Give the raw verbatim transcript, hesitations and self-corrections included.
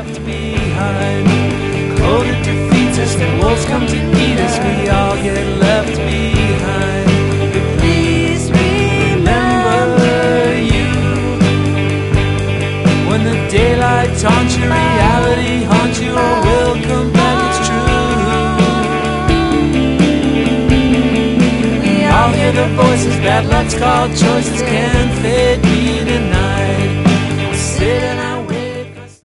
left behind. Cold it defeats us, the wolves come to eat us, we all get left behind. But please remember you when the daylight taunts you, reality haunts you, or will come back, it's true. We all hear the voices, bad luck's called choices, can't fade me